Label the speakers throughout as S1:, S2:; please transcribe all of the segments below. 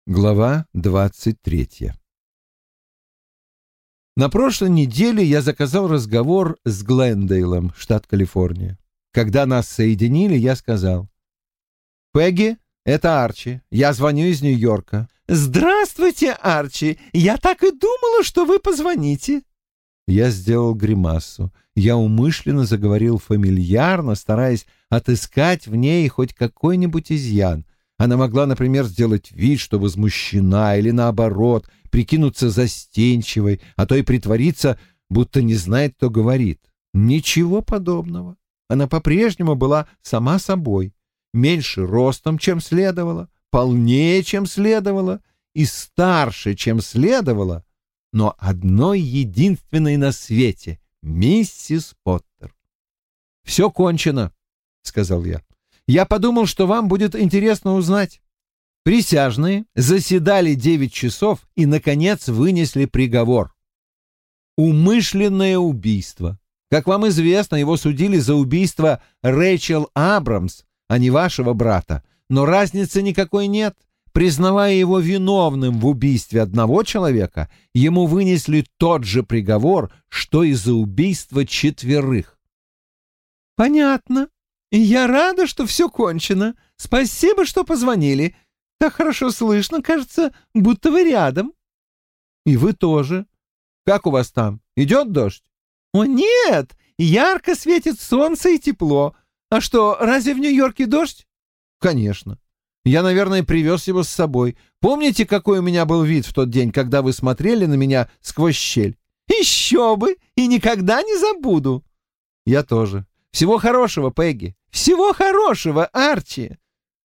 S1: Глава 23. На прошлой неделе я заказал разговор с Глендейлом, штат Калифорния. Когда нас соединили, я сказал: «Пегги, это Арчи. Я звоню из Нью-Йорка». «Здравствуйте, Арчи. Я так и думала, что вы позвоните». Я сделал гримасу. Я умышленно заговорил фамильярно, стараясь отыскать в ней хоть какой-нибудь изъян. Она могла, например, сделать вид, что возмущена, или, наоборот, прикинуться застенчивой, а то и притвориться, будто не знает, кто говорит. Ничего подобного. Она по-прежнему была сама собой, меньше ростом, чем следовало, полнее, чем следовало, и старше, чем следовало, но одной единственной на свете — миссис Поттер. «Все кончено», — сказал я. «Я подумал, что вам будет интересно узнать. Присяжные заседали 9 часов и, наконец, вынесли приговор. Умышленное убийство. Как вам известно, его судили за убийство Рэйчел Абрамс, а не вашего брата. Но разницы никакой нет. Признавая его виновным в убийстве одного человека, ему вынесли тот же приговор, что и за убийство 4. «Понятно. Я рада, что все кончено. Спасибо, что позвонили. Так хорошо слышно, кажется, будто вы рядом». «И вы тоже. Как у вас там? Идет дождь?» «О, нет! Ярко светит солнце и тепло. А что, разве в Нью-Йорке дождь?» «Конечно. Я, наверное, привез его с собой. Помните, какой у меня был вид в тот день, когда вы смотрели на меня сквозь щель?» «Еще бы! И никогда не забуду!» «Я тоже. Всего хорошего, Пегги. Всего хорошего, Арчи!»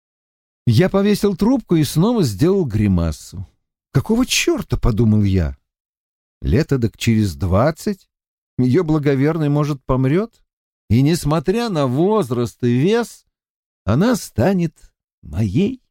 S1: Я повесил трубку и снова сделал гримасу. «Какого черта?» — подумал я. «Лет эдак через 20 ее благоверный, может, помрет, и, несмотря на возраст и вес, она станет моей».